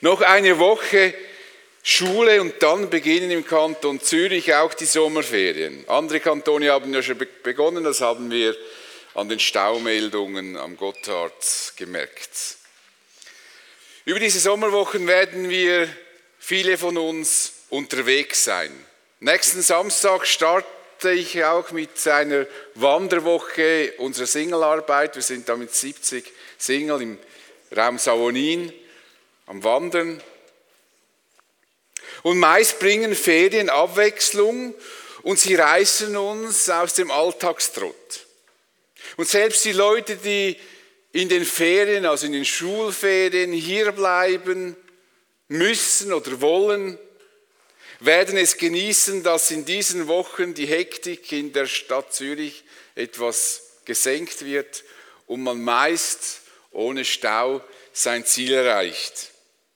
Noch eine Woche Schule und dann beginnen im Kanton Zürich auch die Sommerferien. Andere Kantone haben ja schon begonnen, das haben wir an den Staumeldungen am Gotthard gemerkt. Über diese Sommerwochen werden wir, viele von uns, unterwegs sein. Nächsten Samstag starte ich auch mit einer Wanderwoche unserer Singlearbeit. Wir sind da mit 70 Single im Raum Savonin am Wandern. Und meist bringen Ferien Abwechslung und sie reißen uns aus dem Alltagstrott. Und selbst die Leute, die in den Ferien, also in den Schulferien hier bleiben müssen oder wollen, werden es genießen, dass in diesen Wochen die Hektik in der Stadt Zürich etwas gesenkt wird und man meist ohne Stau sein Ziel erreicht.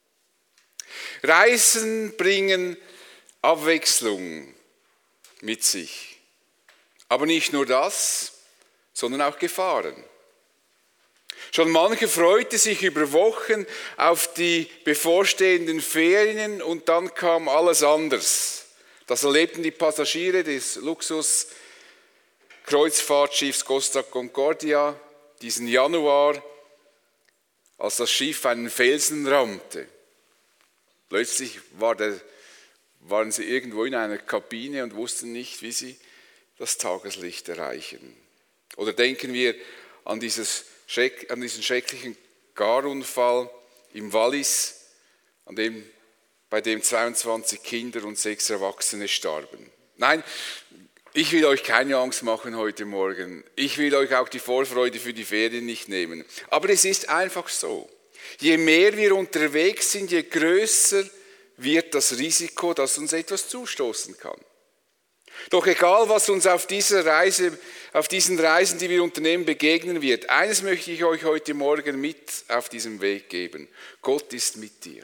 Reisen bringen Abwechslung mit sich. Aber nicht nur das, sondern auch Gefahren. Schon mancher freute sich über Wochen auf die bevorstehenden Ferien und dann kam alles anders. Das erlebten die Passagiere des Luxus-Kreuzfahrtschiffs Costa Concordia diesen Januar, als das Schiff einen Felsen rammte. Plötzlich waren sie irgendwo in einer Kabine und wussten nicht, wie sie das Tageslicht erreichen. Oder denken wir an diesen schrecklichen Garunfall im Wallis, bei dem 22 Kinder und 6 Erwachsene starben. Nein, ich will euch keine Angst machen heute Morgen. Ich will euch auch die Vorfreude für die Ferien nicht nehmen. Aber es ist einfach so. Je mehr wir unterwegs sind, je größer wird das Risiko, dass uns etwas zustoßen kann. Doch egal, was uns auf diesen Reisen, die wir unternehmen, begegnen wird, eines möchte ich euch heute Morgen mit auf diesem Weg geben. Gott ist mit dir.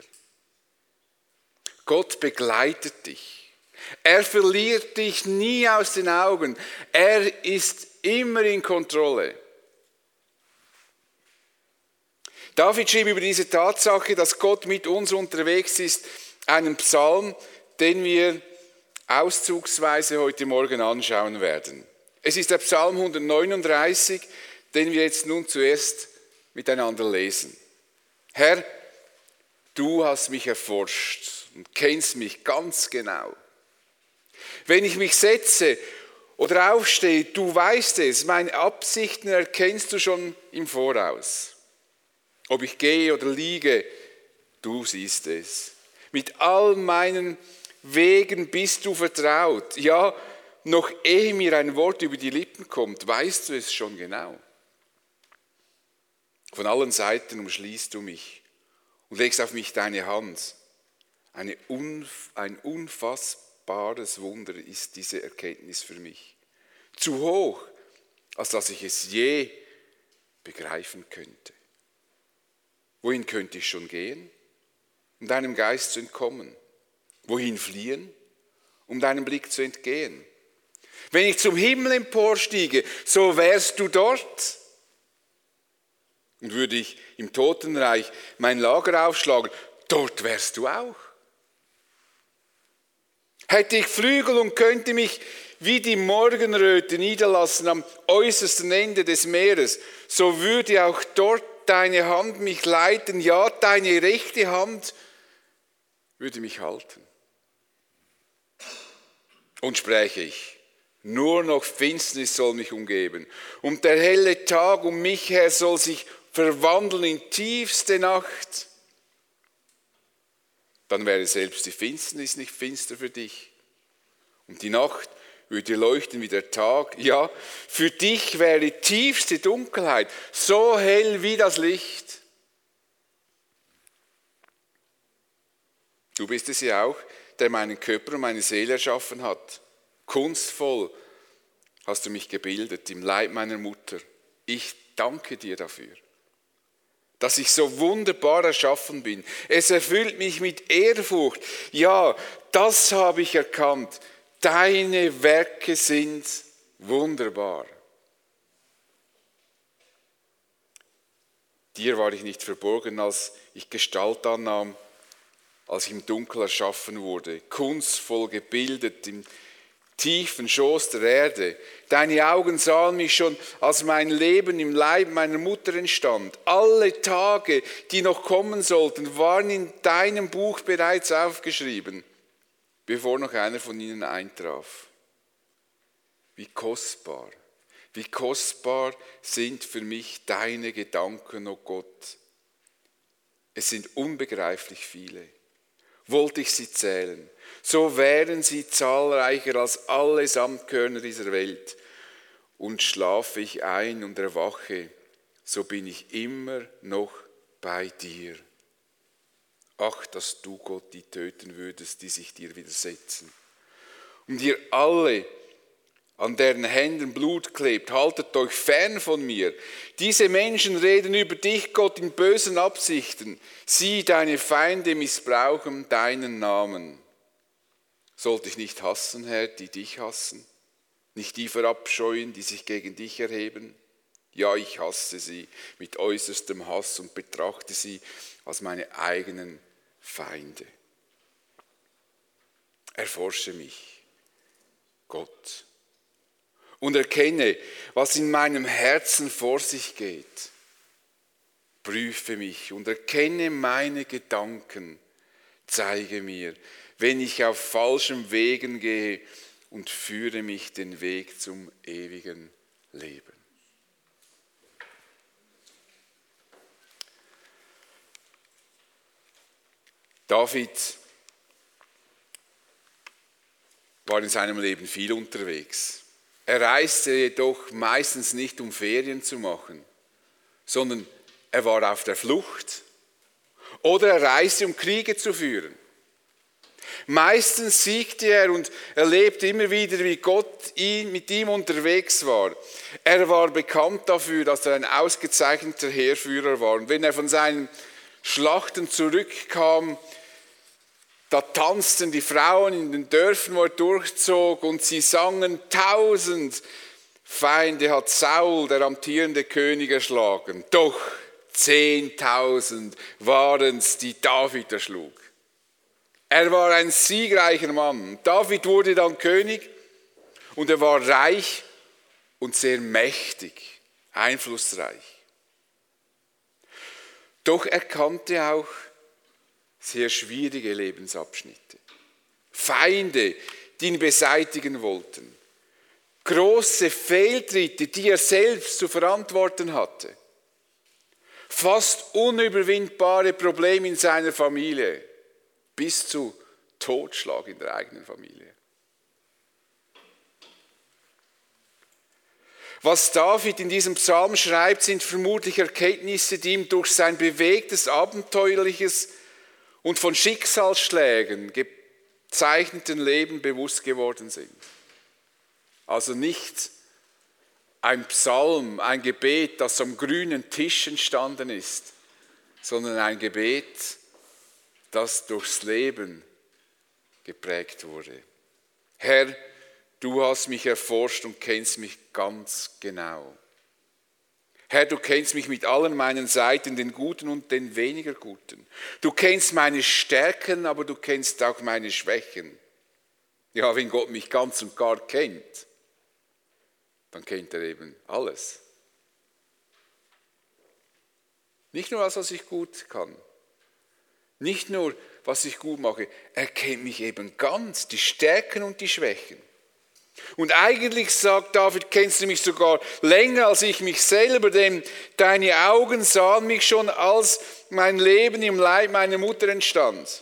Gott begleitet dich. Er verliert dich nie aus den Augen. Er ist immer in Kontrolle. David schrieb über diese Tatsache, dass Gott mit uns unterwegs ist, einen Psalm, den wir auszugsweise heute Morgen anschauen werden. Es ist der Psalm 139, den wir jetzt nun zuerst miteinander lesen. Herr, du hast mich erforscht und kennst mich ganz genau. Wenn ich mich setze oder aufstehe, du weißt es, meine Absichten erkennst du schon im Voraus. Ob ich gehe oder liege, du siehst es. Mit all meinen Wegen bist du vertraut. Ja, noch ehe mir ein Wort über die Lippen kommt, weißt du es schon genau. Von allen Seiten umschließt du mich und legst auf mich deine Hand. Ein unfassbares Wunder ist diese Erkenntnis für mich. Zu hoch, als dass ich es je begreifen könnte. Wohin könnte ich schon gehen, um deinem Geist zu entkommen? Wohin fliehen, um deinem Blick zu entgehen? Wenn ich zum Himmel emporstiege, so wärst du dort. Und würde ich im Totenreich mein Lager aufschlagen, dort wärst du auch. Hätte ich Flügel und könnte mich wie die Morgenröte niederlassen am äußersten Ende des Meeres, so würde auch dort deine Hand mich leiten, ja, deine rechte Hand würde mich halten. Und spräche ich, nur noch Finsternis soll mich umgeben und der helle Tag um mich her soll sich verwandeln in tiefste Nacht, dann wäre selbst die Finsternis nicht finster für dich und die Nacht würde leuchten wie der Tag. Ja, für dich wäre tiefste Dunkelheit so hell wie das Licht. Du bist es ja auch, der meinen Körper und meine Seele erschaffen hat. Kunstvoll hast du mich gebildet im Leib meiner Mutter. Ich danke dir dafür, dass ich so wunderbar erschaffen bin. Es erfüllt mich mit Ehrfurcht. Ja, das habe ich erkannt. Deine Werke sind wunderbar. Dir war ich nicht verborgen, als ich Gestalt annahm als ich im Dunkel erschaffen wurde, kunstvoll gebildet im tiefen Schoß der Erde. Deine Augen sahen mich schon, als mein Leben im Leib meiner Mutter entstand. Alle Tage, die noch kommen sollten, waren in deinem Buch bereits aufgeschrieben, bevor noch einer von ihnen eintraf. Wie kostbar sind für mich deine Gedanken, o Gott. Es sind unbegreiflich viele. Wollte ich sie zählen, so wären sie zahlreicher als alle Sandkörner dieser Welt. Und schlafe ich ein und erwache, so bin ich immer noch bei dir. Ach, dass du, Gott, die töten würdest, die sich dir widersetzen. Und ihr alle, an deren Händen Blut klebt, haltet euch fern von mir. Diese Menschen reden über dich, Gott, in bösen Absichten. Sie, deine Feinde, missbrauchen deinen Namen. Sollte ich nicht hassen, Herr, die dich hassen? Nicht die verabscheuen, die sich gegen dich erheben? Ja, ich hasse sie mit äußerstem Hass und betrachte sie als meine eigenen Feinde. Erforsche mich, Gott, und erkenne, was in meinem Herzen vor sich geht. Prüfe mich und erkenne meine Gedanken. Zeige mir, wenn ich auf falschen Wegen gehe, und führe mich den Weg zum ewigen Leben. David war in seinem Leben viel unterwegs. Er reiste jedoch meistens nicht, um Ferien zu machen, sondern er war auf der Flucht oder er reiste, um Kriege zu führen. Meistens siegte er und erlebte immer wieder, wie Gott mit ihm unterwegs war. Er war bekannt dafür, dass er ein ausgezeichneter Heerführer war. Und wenn er von seinen Schlachten zurückkam, da tanzten die Frauen in den Dörfern, wo er durchzog, und sie sangen: 1000 Feinde hat Saul, der amtierende König, erschlagen. Doch 10.000 waren es, die David erschlug. Er war ein siegreicher Mann. David wurde dann König und er war reich und sehr mächtig, einflussreich. Doch er kannte auch sehr schwierige Lebensabschnitte. Feinde, die ihn beseitigen wollten. Große Fehltritte, die er selbst zu verantworten hatte. Fast unüberwindbare Probleme in seiner Familie. Bis zu Totschlag in der eigenen Familie. Was David in diesem Psalm schreibt, sind vermutlich Erkenntnisse, die ihm durch sein bewegtes, abenteuerliches und von Schicksalsschlägen gezeichneten Leben bewusst geworden sind. Also nicht ein Psalm, ein Gebet, das am grünen Tisch entstanden ist, sondern ein Gebet, das durchs Leben geprägt wurde. Herr, du hast mich erforscht und kennst mich ganz genau. Herr, du kennst mich mit allen meinen Seiten, den guten und den weniger guten. Du kennst meine Stärken, aber du kennst auch meine Schwächen. Ja, wenn Gott mich ganz und gar kennt, dann kennt er eben alles. Nicht nur das, was ich gut kann. Nicht nur, was ich gut mache, er kennt mich eben ganz, die Stärken und die Schwächen. Und eigentlich sagt David, kennst du mich sogar länger als ich mich selber, denn deine Augen sahen mich schon, als mein Leben im Leib meiner Mutter entstand.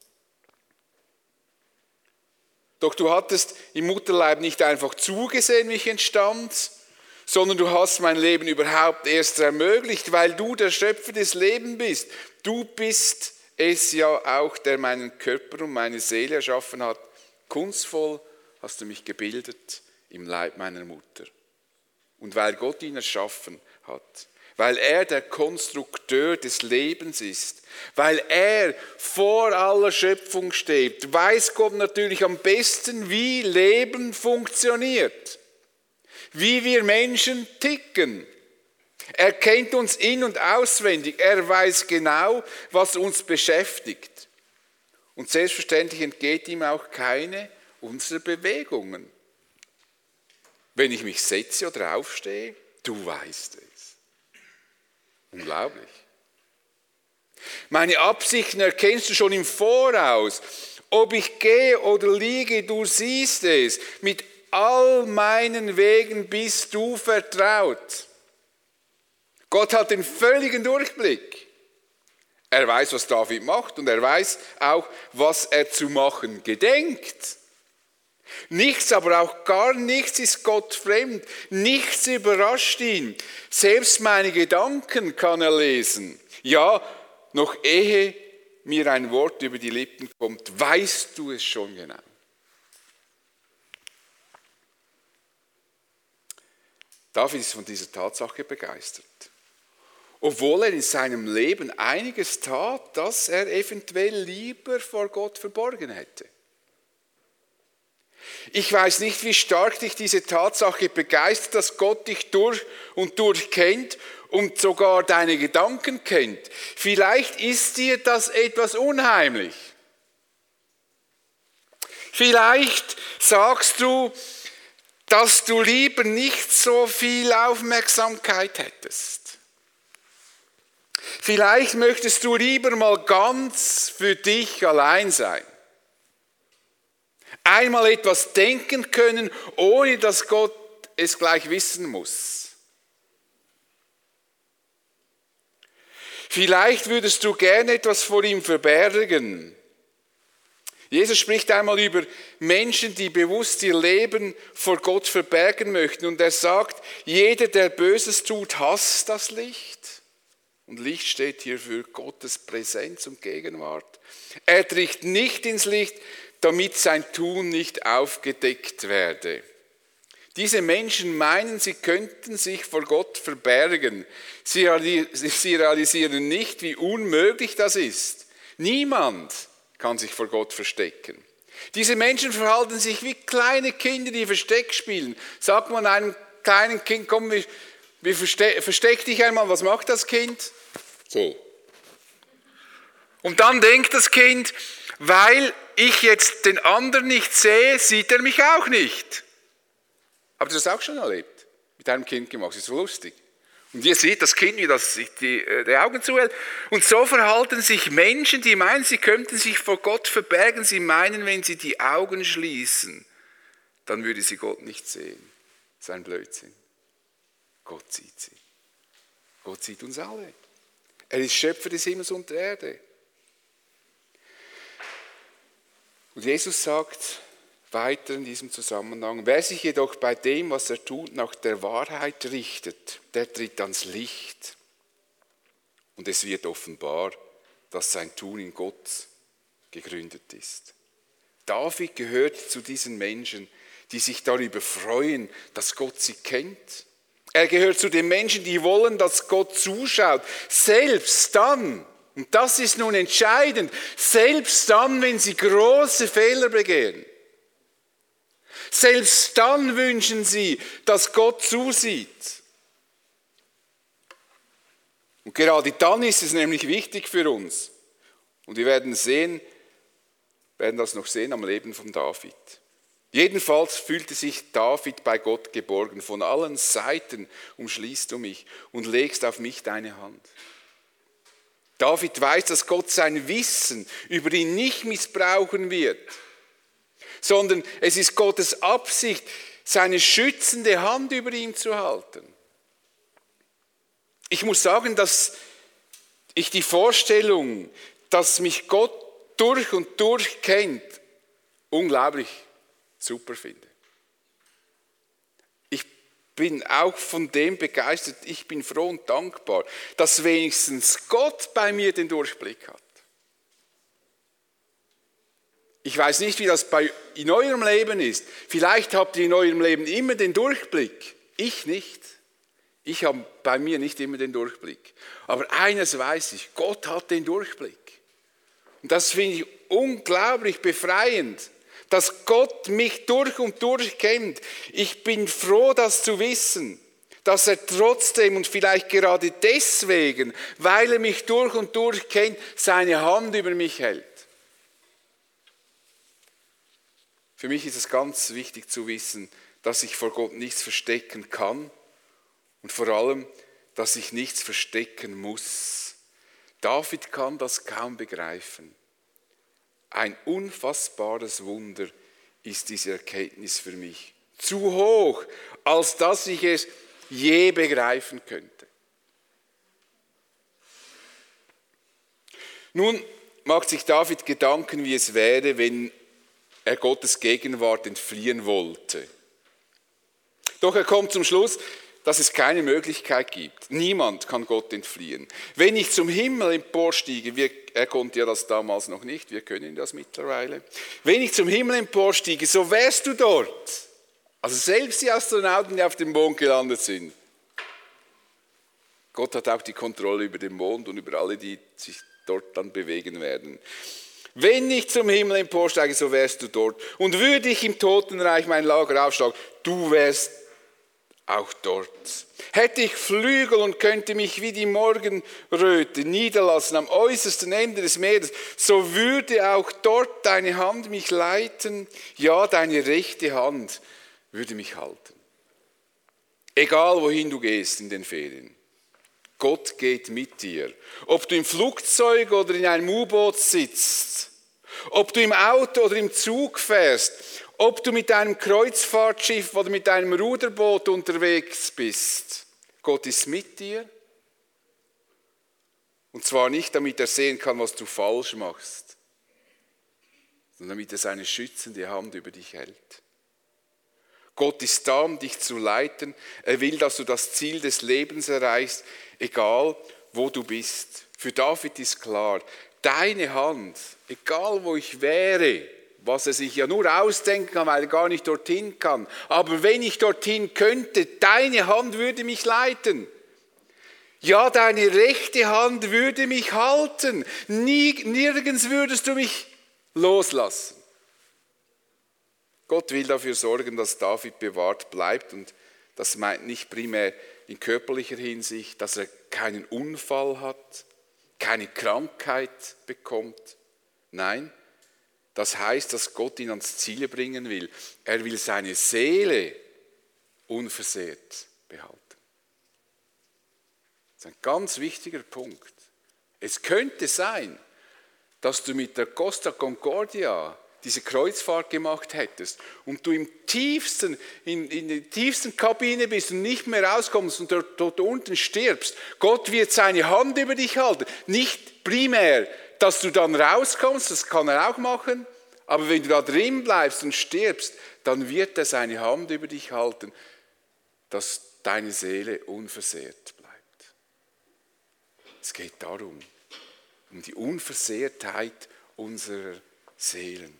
Doch du hattest im Mutterleib nicht einfach zugesehen, wie ich entstand, sondern du hast mein Leben überhaupt erst ermöglicht, weil du der Schöpfer des Lebens bist. Du bist es ja auch, der meinen Körper und meine Seele erschaffen hat. Kunstvoll hast du mich gebildet im Leib meiner Mutter. Und weil Gott ihn erschaffen hat, weil er der Konstrukteur des Lebens ist, weil er vor aller Schöpfung steht, weiß Gott natürlich am besten, wie Leben funktioniert, wie wir Menschen ticken. Er kennt uns in- und auswendig. Er weiß genau, was uns beschäftigt. Und selbstverständlich entgeht ihm auch keine unserer Bewegungen. Wenn ich mich setze oder aufstehe, du weißt es. Unglaublich. Meine Absichten erkennst du schon im Voraus. Ob ich gehe oder liege, du siehst es. Mit all meinen Wegen bist du vertraut. Gott hat den völligen Durchblick. Er weiß, was David macht und er weiß auch, was er zu machen gedenkt. Nichts, aber auch gar nichts ist Gott fremd. Nichts überrascht ihn. Selbst meine Gedanken kann er lesen. Ja, noch ehe mir ein Wort über die Lippen kommt, weißt du es schon genau. David ist von dieser Tatsache begeistert. Obwohl er in seinem Leben einiges tat, das er eventuell lieber vor Gott verborgen hätte. Ich weiß nicht, wie stark dich diese Tatsache begeistert, dass Gott dich durch und durch kennt und sogar deine Gedanken kennt. Vielleicht ist dir das etwas unheimlich. Vielleicht sagst du, dass du lieber nicht so viel Aufmerksamkeit hättest. Vielleicht möchtest du lieber mal ganz für dich allein sein. Einmal etwas denken können, ohne dass Gott es gleich wissen muss. Vielleicht würdest du gerne etwas vor ihm verbergen. Jesus spricht einmal über Menschen, die bewusst ihr Leben vor Gott verbergen möchten. Und er sagt, jeder, der Böses tut, hasst das Licht. Und Licht steht hier für Gottes Präsenz und Gegenwart. Er tritt nicht ins Licht, damit sein Tun nicht aufgedeckt werde. Diese Menschen meinen, sie könnten sich vor Gott verbergen. Sie realisieren nicht, wie unmöglich das ist. Niemand kann sich vor Gott verstecken. Diese Menschen verhalten sich wie kleine Kinder, die Versteck spielen. Sagt man einem kleinen Kind, komm, versteck dich einmal, was macht das Kind? So. Und dann denkt das Kind, weil ich jetzt den anderen nicht sehe, sieht er mich auch nicht. Habt ihr das auch schon erlebt? Mit einem Kind gemacht, das ist so lustig. Und ihr seht das Kind, wie das sich die Augen zuhält. Und so verhalten sich Menschen, die meinen, sie könnten sich vor Gott verbergen. Sie meinen, wenn sie die Augen schließen, dann würde sie Gott nicht sehen. Das ist ein Blödsinn. Gott sieht sie. Gott sieht uns alle. Er ist Schöpfer des Himmels und der Erde. Und Jesus sagt weiter in diesem Zusammenhang, wer sich jedoch bei dem, was er tut, nach der Wahrheit richtet, der tritt ans Licht. Und es wird offenbar, dass sein Tun in Gott gegründet ist. David gehört zu diesen Menschen, die sich darüber freuen, dass Gott sie kennt. Er gehört zu den Menschen, die wollen, dass Gott zuschaut. Selbst dann, und das ist nun entscheidend, selbst dann, wenn sie große Fehler begehen. Selbst dann wünschen sie, dass Gott zusieht. Und gerade dann ist es nämlich wichtig für uns. Und wir werden das noch sehen am Leben von David. Jedenfalls fühlte sich David bei Gott geborgen. Von allen Seiten umschließt du mich und legst auf mich deine Hand. David weiß, dass Gott sein Wissen über ihn nicht missbrauchen wird, sondern es ist Gottes Absicht, seine schützende Hand über ihm zu halten. Ich muss sagen, dass ich die Vorstellung, dass mich Gott durch und durch kennt, unglaublich super finde. Ich bin auch von dem begeistert, ich bin froh und dankbar, dass wenigstens Gott bei mir den Durchblick hat. Ich weiß nicht, wie das in eurem Leben ist. Vielleicht habt ihr in eurem Leben immer den Durchblick. Ich nicht. Ich habe bei mir nicht immer den Durchblick. Aber eines weiß ich, Gott hat den Durchblick. Und das finde ich unglaublich befreiend, dass Gott mich durch und durch kennt. Ich bin froh, das zu wissen, dass er trotzdem und vielleicht gerade deswegen, weil er mich durch und durch kennt, seine Hand über mich hält. Für mich ist es ganz wichtig zu wissen, dass ich vor Gott nichts verstecken kann und vor allem, dass ich nichts verstecken muss. David kann das kaum begreifen. Ein unfassbares Wunder ist diese Erkenntnis für mich. Zu hoch, als dass ich es je begreifen könnte. Nun macht sich David Gedanken, wie es wäre, wenn er Gottes Gegenwart entfliehen wollte. Doch er kommt zum Schluss, dass es keine Möglichkeit gibt. Niemand kann Gott entfliehen. Wenn ich zum Himmel emporstiege, er konnte ja das damals noch nicht, wir können das mittlerweile. Wenn ich zum Himmel emporstiege, so wärst du dort. Also selbst die Astronauten, die auf dem Mond gelandet sind. Gott hat auch die Kontrolle über den Mond und über alle, die sich dort dann bewegen werden. Wenn ich zum Himmel emporsteige, so wärst du dort. Und würde ich im Totenreich mein Lager aufschlagen, du wärst auch dort. Hätte ich Flügel und könnte mich wie die Morgenröte niederlassen am äußersten Ende des Meeres, so würde auch dort deine Hand mich leiten, ja, deine rechte Hand würde mich halten. Egal wohin du gehst in den Ferien. Gott geht mit dir. Ob du im Flugzeug oder in einem U-Boot sitzt, ob du im Auto oder im Zug fährst, ob du mit einem Kreuzfahrtschiff oder mit einem Ruderboot unterwegs bist, Gott ist mit dir. Und zwar nicht, damit er sehen kann, was du falsch machst, sondern damit er seine schützende Hand über dich hält. Gott ist da, um dich zu leiten. Er will, dass du das Ziel des Lebens erreichst, egal wo du bist. Für David ist klar, deine Hand, egal wo ich wäre, was er sich ja nur ausdenken kann, weil er gar nicht dorthin kann, aber wenn ich dorthin könnte, deine Hand würde mich leiten. Ja, deine rechte Hand würde mich halten. Nirgends würdest du mich loslassen. Gott will dafür sorgen, dass David bewahrt bleibt und das meint nicht primär in körperlicher Hinsicht, dass er keinen Unfall hat, keine Krankheit bekommt. Nein, das heißt, dass Gott ihn ans Ziel bringen will. Er will seine Seele unversehrt behalten. Das ist ein ganz wichtiger Punkt. Es könnte sein, dass du mit der Costa Concordia diese Kreuzfahrt gemacht hättest und du in der tiefsten Kabine bist und nicht mehr rauskommst und dort unten stirbst. Gott wird seine Hand über dich halten. Nicht primär, dass du dann rauskommst, das kann er auch machen, aber wenn du da drin bleibst und stirbst, dann wird er seine Hand über dich halten, dass deine Seele unversehrt bleibt. Es geht darum, um die Unversehrtheit unserer Seelen.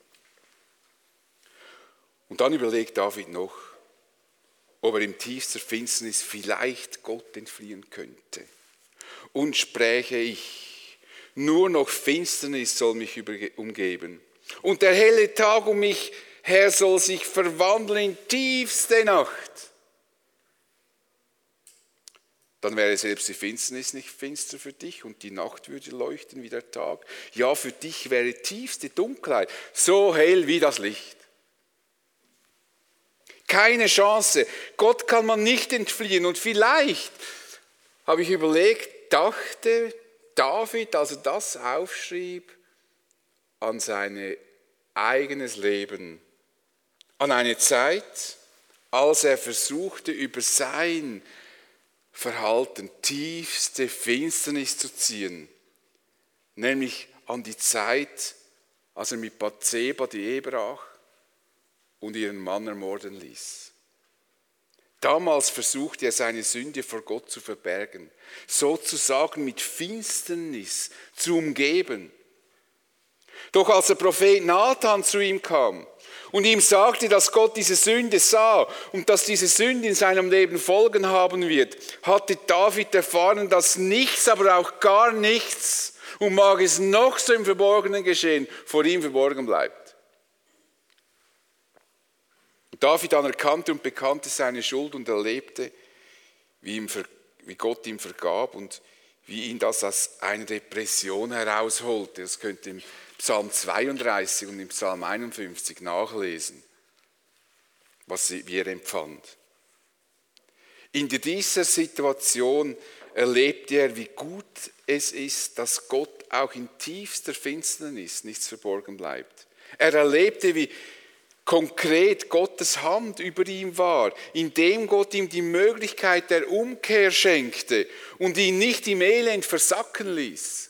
Und dann überlegt David noch, ob er im tiefsten Finsternis vielleicht Gott entfliehen könnte. Und spräche ich, nur noch Finsternis soll mich umgeben. Und der helle Tag um mich her soll sich verwandeln in tiefste Nacht. Dann wäre selbst die Finsternis nicht finster für dich und die Nacht würde leuchten wie der Tag. Ja, für dich wäre tiefste Dunkelheit so hell wie das Licht. Keine Chance. Gott kann man nicht entfliehen. Und vielleicht, habe ich überlegt, dachte David, als er das aufschrieb, an sein eigenes Leben. An eine Zeit, als er versuchte, über sein Verhalten tiefste Finsternis zu ziehen. Nämlich an die Zeit, als er mit Bathseba die Ehe brach und ihren Mann ermorden ließ. Damals versuchte er seine Sünde vor Gott zu verbergen, sozusagen mit Finsternis zu umgeben. Doch als der Prophet Nathan zu ihm kam und ihm sagte, dass Gott diese Sünde sah und dass diese Sünde in seinem Leben Folgen haben wird, hatte David erfahren, dass nichts, aber auch gar nichts, und mag es noch so im Verborgenen geschehen, vor ihm verborgen bleibt. David anerkannte und bekannte seine Schuld und erlebte, wie Gott ihm vergab und wie ihn das aus einer Depression herausholte. Das könnt ihr im Psalm 32 und im Psalm 51 nachlesen, wie er empfand. In dieser Situation erlebte er, wie gut es ist, dass Gott auch in tiefster Finsternis nichts verborgen bleibt. Er erlebte, wie konkret Gottes Hand über ihm war, indem Gott ihm die Möglichkeit der Umkehr schenkte und ihn nicht im Elend versacken ließ.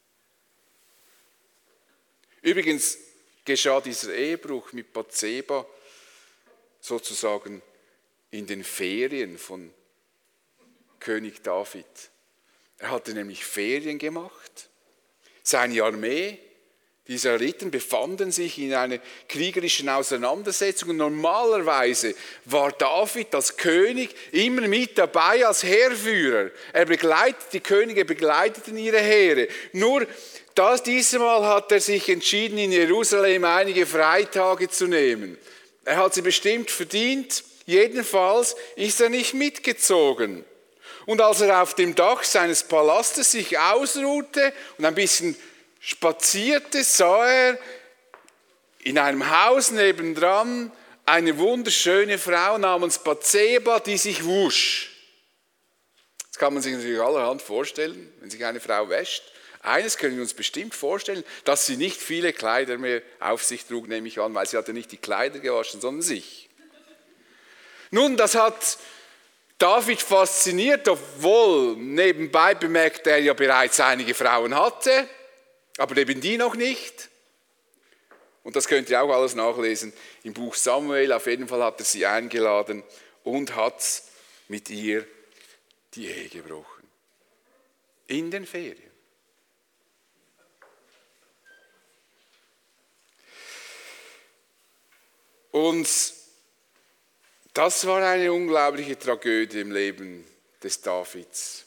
Übrigens geschah dieser Ehebruch mit Bathseba sozusagen in den Ferien von König David. Er hatte nämlich Ferien gemacht. Seine Armee, die Israeliten, befanden sich in einer kriegerischen Auseinandersetzung. Und normalerweise war David als König immer mit dabei als Heerführer. Die Könige begleiteten ihre Heere. Nur dieses Mal hat er sich entschieden, in Jerusalem einige Freitage zu nehmen. Er hat sie bestimmt verdient. Jedenfalls ist er nicht mitgezogen. Und als er auf dem Dach seines Palastes sich ausruhte und ein bisschen spazierte, sah er in einem Haus nebendran eine wunderschöne Frau namens Bathseba, die sich wusch. Das kann man sich natürlich allerhand vorstellen, wenn sich eine Frau wäscht. Eines können wir uns bestimmt vorstellen, dass sie nicht viele Kleider mehr auf sich trug, nehme ich an, weil sie hatte nicht die Kleider gewaschen, sondern sich. Nun, das hat David fasziniert, obwohl nebenbei bemerkt er ja bereits einige Frauen hatte, aber eben die noch nicht. Und das könnt ihr auch alles nachlesen im Buch Samuel. Auf jeden Fall hat er sie eingeladen und hat mit ihr die Ehe gebrochen. In den Ferien. Und das war eine unglaubliche Tragödie im Leben des Davids.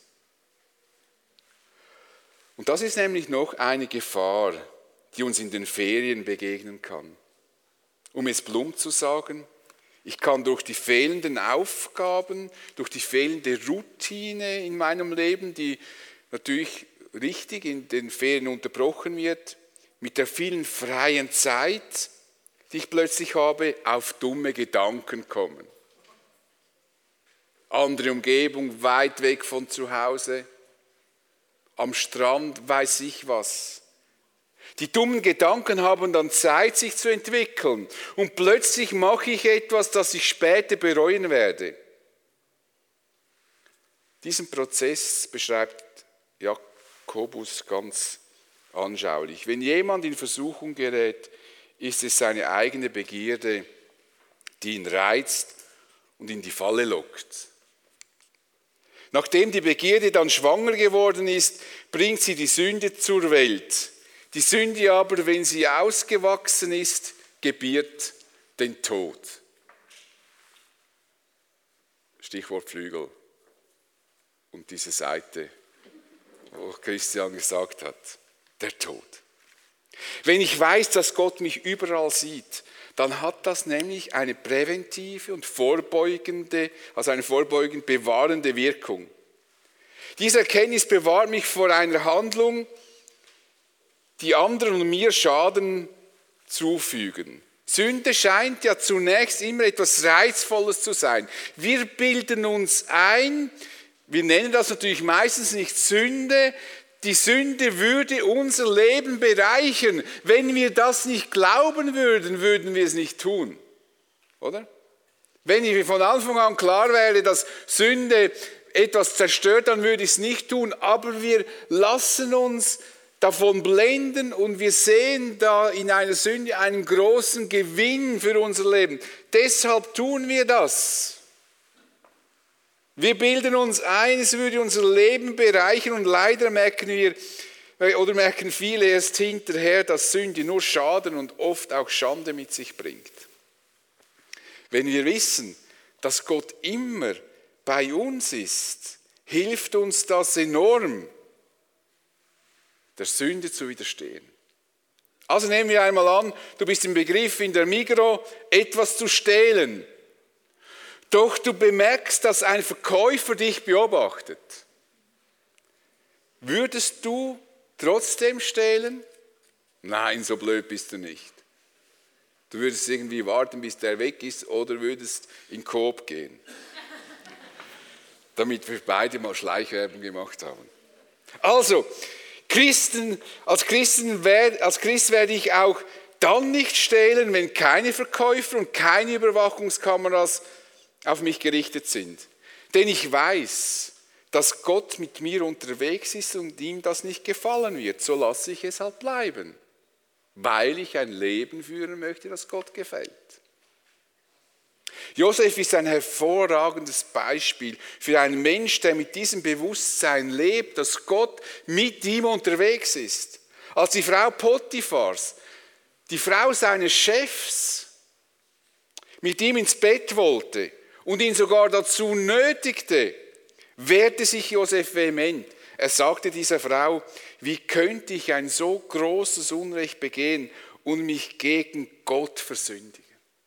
Und das ist nämlich noch eine Gefahr, die uns in den Ferien begegnen kann. Um es plump zu sagen, ich kann durch die fehlenden Aufgaben, durch die fehlende Routine in meinem Leben, die natürlich richtig in den Ferien unterbrochen wird, mit der vielen freien Zeit, die ich plötzlich habe, auf dumme Gedanken kommen. Andere Umgebung, weit weg von zu Hause, am Strand, weiß ich was. Die dummen Gedanken haben dann Zeit, sich zu entwickeln. Und plötzlich mache ich etwas, das ich später bereuen werde. Diesen Prozess beschreibt Jakobus ganz anschaulich. Wenn jemand in Versuchung gerät, ist es seine eigene Begierde, die ihn reizt und in die Falle lockt. Nachdem die Begierde dann schwanger geworden ist, bringt sie die Sünde zur Welt. Die Sünde aber, wenn sie ausgewachsen ist, gebiert den Tod. Stichwort Flügel und diese Seite, wo Christian gesagt hat, der Tod. Wenn ich weiß, dass Gott mich überall sieht, dann hat das nämlich eine präventive und vorbeugend bewahrende Wirkung. Diese Erkenntnis bewahrt mich vor einer Handlung, die anderen und mir Schaden zufügen. Sünde scheint ja zunächst immer etwas Reizvolles zu sein. Wir bilden uns ein, wir nennen das natürlich meistens nicht Sünde, die Sünde würde unser Leben bereichern. Wenn wir das nicht glauben würden, würden wir es nicht tun. Oder? Wenn mir von Anfang an klar wäre, dass Sünde etwas zerstört, dann würde ich es nicht tun. Aber wir lassen uns davon blenden und wir sehen da in einer Sünde einen großen Gewinn für unser Leben. Deshalb tun wir das. Wir bilden uns ein, es würde unser Leben bereichern und leider merken viele erst hinterher, dass Sünde nur Schaden und oft auch Schande mit sich bringt. Wenn wir wissen, dass Gott immer bei uns ist, hilft uns das enorm, der Sünde zu widerstehen. Also nehmen wir einmal an, du bist im Begriff, in der Migros etwas zu stehlen. Doch du bemerkst, dass ein Verkäufer dich beobachtet. würdest du trotzdem stehlen? Nein, so blöd bist du nicht. Du würdest irgendwie warten, bis der weg ist, oder würdest in Coop gehen. Damit wir beide mal Schleichwerbung gemacht haben. Also, als Christ werde ich auch dann nicht stehlen, wenn keine Verkäufer und keine Überwachungskameras auf mich gerichtet sind. Denn ich weiß, dass Gott mit mir unterwegs ist und ihm das nicht gefallen wird. So lasse ich es halt bleiben, weil ich ein Leben führen möchte, das Gott gefällt. Josef ist ein hervorragendes Beispiel für einen Mensch, der mit diesem Bewusstsein lebt, dass Gott mit ihm unterwegs ist. Als die Frau Potiphars, die Frau seines Chefs, mit ihm ins Bett wollte und ihn sogar dazu nötigte, wehrte sich Josef vehement. Er sagte dieser Frau: Wie könnte ich ein so großes Unrecht begehen und mich gegen Gott versündigen?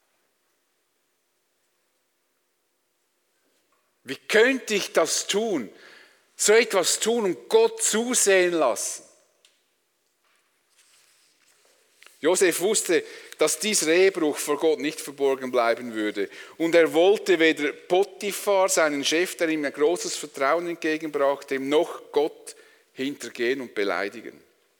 Wie könnte ich das tun, so etwas tun und Gott zusehen lassen? Josef wusste, dass dieser Ehebruch vor Gott nicht verborgen bleiben würde. Und er wollte weder Potiphar, seinen Chef, der ihm ein großes Vertrauen entgegenbrachte, noch Gott hintergehen und beleidigen.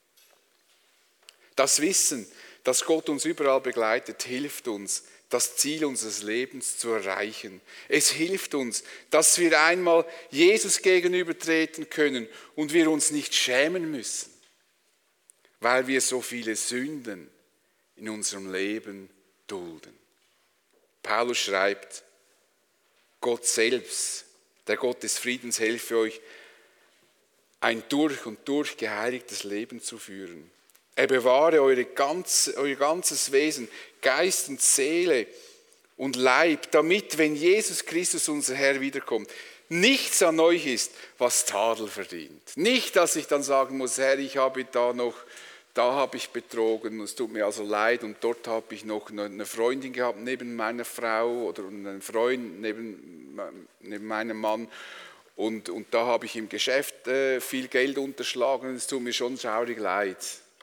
Das Wissen, dass Gott uns überall begleitet, hilft uns, das Ziel unseres Lebens zu erreichen. Es hilft uns, dass wir einmal Jesus gegenübertreten können und wir uns nicht schämen müssen, weil wir so viele Sünden in unserem Leben dulden. Paulus schreibt: Gott selbst, der Gott des Friedens, helfe euch, ein durch und durch geheiligtes Leben zu führen. Er bewahre euer ganzes Wesen, Geist und Seele und Leib, damit, wenn Jesus Christus, unser Herr, wiederkommt, nichts an euch ist, was Tadel verdient. Nicht, dass ich dann sagen muss: Herr, ich habe da habe ich betrogen, es tut mir also leid, und dort habe ich noch eine Freundin gehabt neben meiner Frau oder einen Freund neben meinem Mann, und da habe ich im Geschäft viel Geld unterschlagen, und es tut mir schon schaurig leid.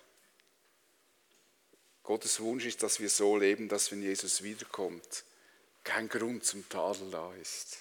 Gottes Wunsch ist, dass wir so leben, dass, wenn Jesus wiederkommt, kein Grund zum Tadel da ist.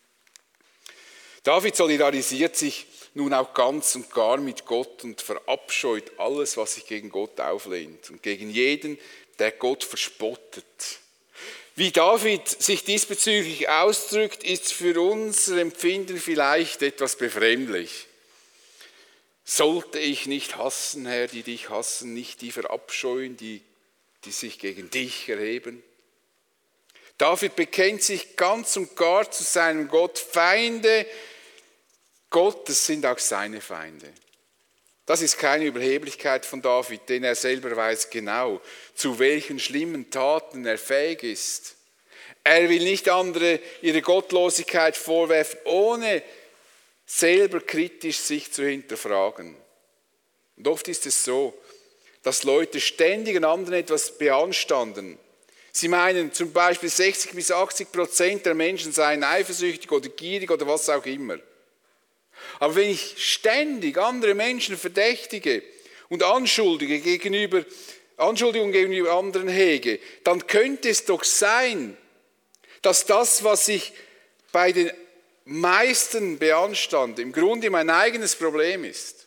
David solidarisiert sich nun auch ganz und gar mit Gott und verabscheut alles, was sich gegen Gott auflehnt und gegen jeden, der Gott verspottet. Wie David sich diesbezüglich ausdrückt, ist für unser Empfinden vielleicht etwas befremdlich. Sollte ich nicht hassen, Herr, die dich hassen, nicht die verabscheuen, die sich gegen dich erheben? David bekennt sich ganz und gar zu seinem Gott. Feinde Gottes sind auch seine Feinde. Das ist keine Überheblichkeit von David, denn er selber weiß genau, zu welchen schlimmen Taten er fähig ist. Er will nicht andere ihre Gottlosigkeit vorwerfen, ohne selber kritisch sich zu hinterfragen. Und oft ist es so, dass Leute ständig an anderen etwas beanstanden. Sie meinen zum Beispiel 60-80% der Menschen seien eifersüchtig oder gierig oder was auch immer. Aber wenn ich ständig andere Menschen verdächtige und Anschuldigungen gegenüber anderen hege, dann könnte es doch sein, dass das, was ich bei den meisten beanstande, im Grunde mein eigenes Problem ist.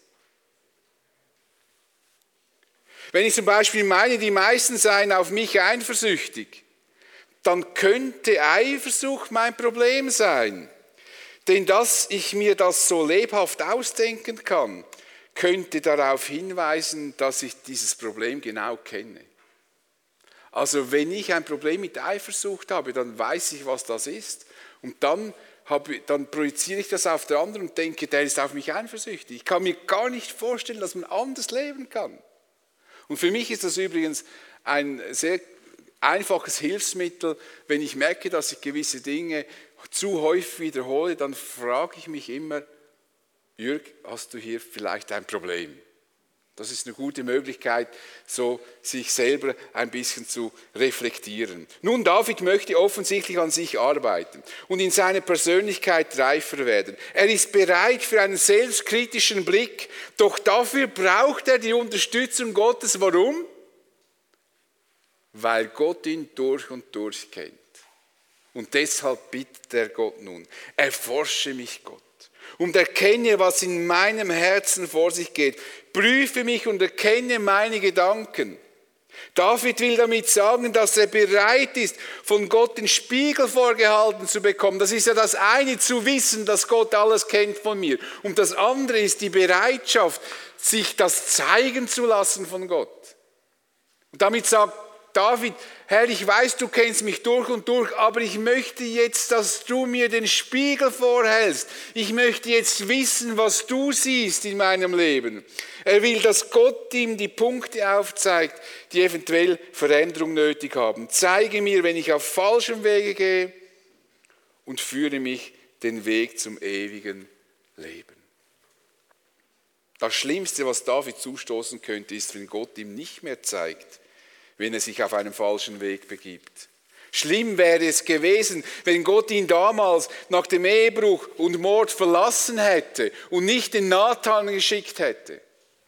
Wenn ich zum Beispiel meine, die meisten seien auf mich eifersüchtig, dann könnte Eifersucht mein Problem sein. Denn dass ich mir das so lebhaft ausdenken kann, könnte darauf hinweisen, dass ich dieses Problem genau kenne. Also wenn ich ein Problem mit Eifersucht habe, dann weiß ich, was das ist. Und dann projiziere ich das auf den anderen und denke, der ist auf mich eifersüchtig. Ich kann mir gar nicht vorstellen, dass man anders leben kann. Und für mich ist das übrigens ein sehr einfaches Hilfsmittel. Wenn ich merke, dass ich gewisse Dinge zu häufig wiederhole, dann frage ich mich immer: Jürg, hast du hier vielleicht ein Problem? Das ist eine gute Möglichkeit, so sich selber ein bisschen zu reflektieren. Nun, David möchte offensichtlich an sich arbeiten und in seiner Persönlichkeit reifer werden. Er ist bereit für einen selbstkritischen Blick, doch dafür braucht er die Unterstützung Gottes. Warum? Weil Gott ihn durch und durch kennt. Und deshalb bittet er Gott nun, erforsche mich, Gott, und erkenne, was in meinem Herzen vor sich geht. Prüfe mich und erkenne meine Gedanken. David will damit sagen, dass er bereit ist, von Gott den Spiegel vorgehalten zu bekommen. Das ist ja das eine, zu wissen, dass Gott alles kennt von mir. Und das andere ist die Bereitschaft, sich das zeigen zu lassen von Gott. Und damit sagt David, Herr, ich weiß, du kennst mich durch und durch, aber ich möchte jetzt, dass du mir den Spiegel vorhältst. Ich möchte jetzt wissen, was du siehst in meinem Leben. Er will, dass Gott ihm die Punkte aufzeigt, die eventuell Veränderung nötig haben. Zeige mir, wenn ich auf falschem Wege gehe, und führe mich den Weg zum ewigen Leben. Das Schlimmste, was David zustoßen könnte, ist, wenn Gott ihm nicht mehr zeigt, wenn er sich auf einen falschen Weg begibt. Schlimm wäre es gewesen, wenn Gott ihn damals nach dem Ehebruch und Mord verlassen hätte und nicht den Nathan geschickt hätte.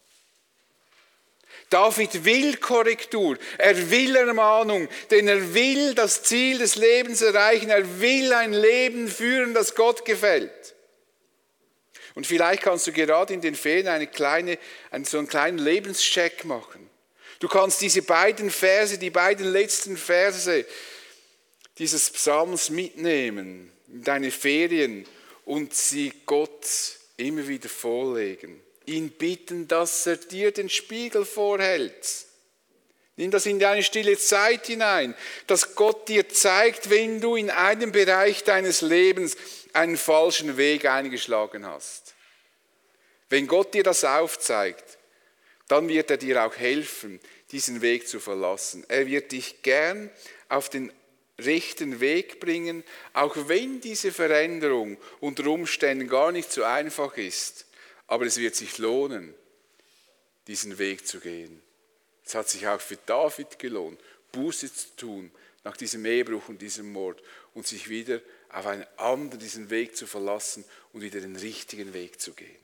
David will Korrektur, er will Ermahnung, denn er will das Ziel des Lebens erreichen, er will ein Leben führen, das Gott gefällt. Und vielleicht kannst du gerade in den Ferien so einen kleinen Lebenscheck machen. Du kannst diese beiden Verse, die beiden letzten Verse dieses Psalms mitnehmen in deine Ferien und sie Gott immer wieder vorlegen. Ihn bitten, dass er dir den Spiegel vorhält. Nimm das in deine stille Zeit hinein, dass Gott dir zeigt, wenn du in einem Bereich deines Lebens einen falschen Weg eingeschlagen hast. Wenn Gott dir das aufzeigt, dann wird er dir auch helfen, diesen Weg zu verlassen. Er wird dich gern auf den rechten Weg bringen, auch wenn diese Veränderung unter Umständen gar nicht so einfach ist. Aber es wird sich lohnen, diesen Weg zu gehen. Es hat sich auch für David gelohnt, Buße zu tun nach diesem Ehebruch und diesem Mord und sich wieder auf einen anderen diesen Weg zu verlassen und wieder den richtigen Weg zu gehen.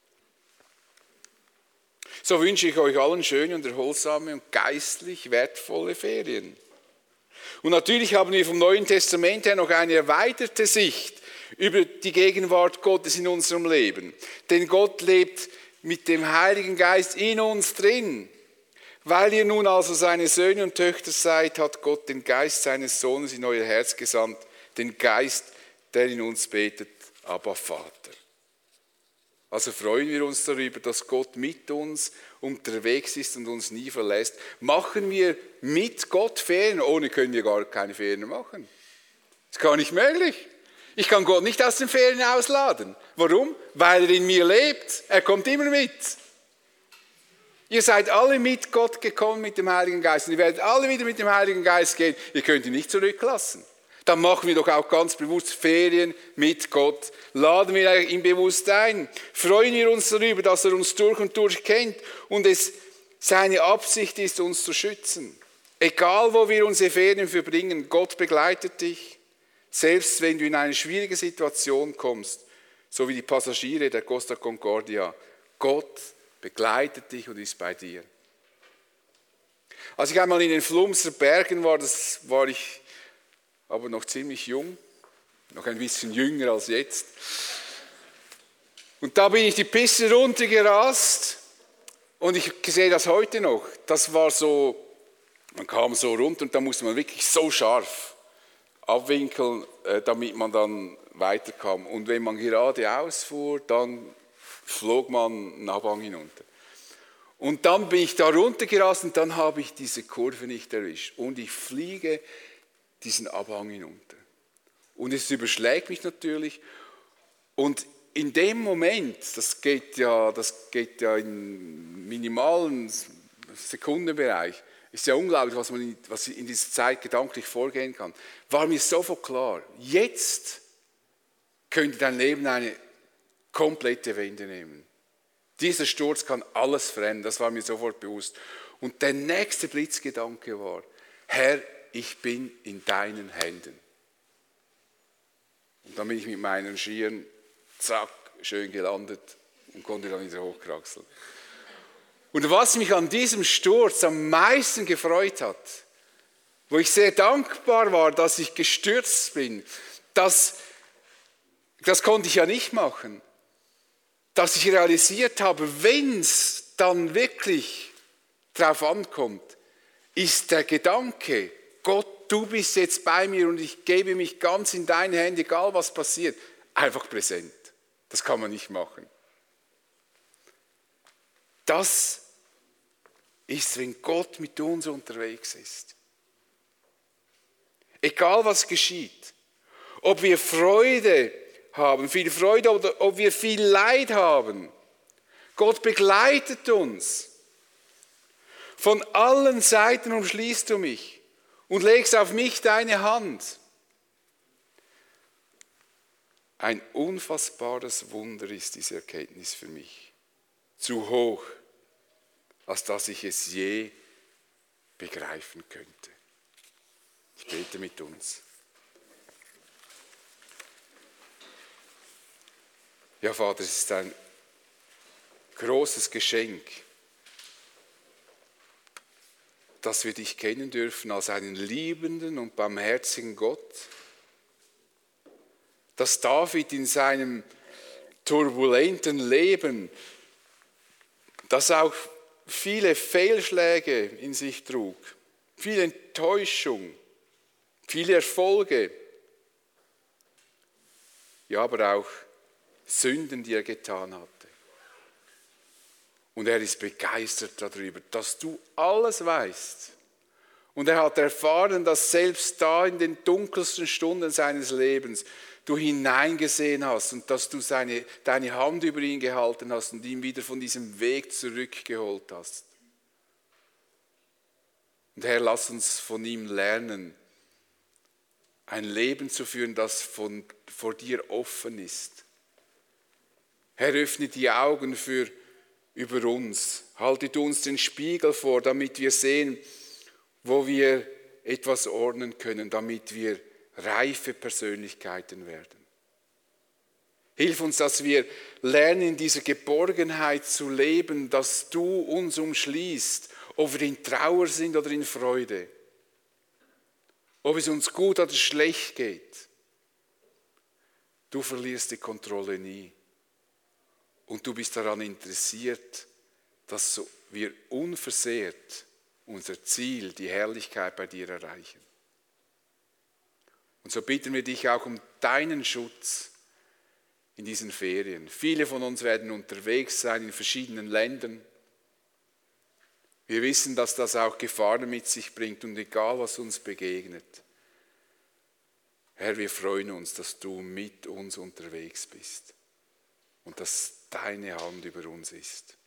So wünsche ich euch allen schöne und erholsame und geistlich wertvolle Ferien. Und natürlich haben wir vom Neuen Testament her noch eine erweiterte Sicht über die Gegenwart Gottes in unserem Leben. Denn Gott lebt mit dem Heiligen Geist in uns drin. Weil ihr nun also seine Söhne und Töchter seid, hat Gott den Geist seines Sohnes in euer Herz gesandt, den Geist, der in uns betet, Abba Vater. Also freuen wir uns darüber, dass Gott mit uns unterwegs ist und uns nie verlässt. Machen wir mit Gott Ferien? Ohne können wir gar keine Ferien machen. Das ist gar nicht möglich. Ich kann Gott nicht aus den Ferien ausladen. Warum? Weil er in mir lebt. Er kommt immer mit. Ihr seid alle mit Gott gekommen, mit dem Heiligen Geist. Und ihr werdet alle wieder mit dem Heiligen Geist gehen. Ihr könnt ihn nicht zurücklassen. Dann machen wir doch auch ganz bewusst Ferien mit Gott. Laden wir ihn bewusst ein. Freuen wir uns darüber, dass er uns durch und durch kennt und es seine Absicht ist, uns zu schützen. Egal, wo wir unsere Ferien verbringen, Gott begleitet dich. Selbst wenn du in eine schwierige Situation kommst, so wie die Passagiere der Costa Concordia, Gott begleitet dich und ist bei dir. Als ich einmal in den Flumser Bergen war, das war ich aber noch ziemlich jung, noch ein bisschen jünger als jetzt. Und da bin ich die Piste runtergerast und ich sehe das heute noch. Das war so, man kam so runter und da musste man wirklich so scharf abwinkeln, damit man dann weiterkam. Und wenn man geradeaus fuhr, dann flog man einen Abhang hinunter. Und dann bin ich da runtergerast und dann habe ich diese Kurve nicht erwischt. Und ich fliege diesen Abhang hinunter. Und es überschlägt mich natürlich. Und in dem Moment, das geht ja im minimalen Sekundenbereich, ist ja unglaublich, was in dieser Zeit gedanklich vorgehen kann, war mir sofort klar, jetzt könnte dein Leben eine komplette Wende nehmen. Dieser Sturz kann alles verändern, das war mir sofort bewusst. Und der nächste Blitzgedanke war, Herr, ich bin in deinen Händen. Und dann bin ich mit meinen Skiern, zack, schön gelandet und konnte dann wieder hochkraxeln. Und was mich an diesem Sturz am meisten gefreut hat, wo ich sehr dankbar war, dass ich gestürzt bin, das konnte ich ja nicht machen, dass ich realisiert habe, wenn es dann wirklich drauf ankommt, ist der Gedanke, Gott, du bist jetzt bei mir und ich gebe mich ganz in deine Hände, egal was passiert, einfach präsent. Das kann man nicht machen. Das ist, wenn Gott mit uns unterwegs ist. Egal was geschieht, ob wir Freude haben, viel Freude oder ob wir viel Leid haben, Gott begleitet uns. Von allen Seiten umschließt du mich und legst auf mich deine Hand. Ein unfassbares Wunder ist diese Erkenntnis für mich. Zu hoch, als dass ich es je begreifen könnte. Ich bete mit uns. Ja, Vater, es ist ein großes Geschenk, dass wir dich kennen dürfen als einen liebenden und barmherzigen Gott. Dass David in seinem turbulenten Leben, das auch viele Fehlschläge in sich trug, viel Enttäuschung, viele Erfolge, ja, aber auch Sünden, die er getan hatte. Und er ist begeistert darüber, dass du alles weißt. Und er hat erfahren, dass selbst da in den dunkelsten Stunden seines Lebens du hineingesehen hast und dass du deine Hand über ihn gehalten hast und ihn wieder von diesem Weg zurückgeholt hast. Und Herr, lass uns von ihm lernen, ein Leben zu führen, das vor dir offen ist. Herr, öffne die Augen über uns. Haltet uns den Spiegel vor, damit wir sehen, wo wir etwas ordnen können, damit wir reife Persönlichkeiten werden. Hilf uns, dass wir lernen, in dieser Geborgenheit zu leben, dass du uns umschließt, ob wir in Trauer sind oder in Freude, ob es uns gut oder schlecht geht. Du verlierst die Kontrolle nie. Und du bist daran interessiert, dass wir unversehrt unser Ziel, die Herrlichkeit bei dir erreichen. Und so bitten wir dich auch um deinen Schutz in diesen Ferien. Viele von uns werden unterwegs sein in verschiedenen Ländern. Wir wissen, dass das auch Gefahren mit sich bringt und egal, was uns begegnet. Herr, wir freuen uns, dass du mit uns unterwegs bist und dass deine Hand über uns ist.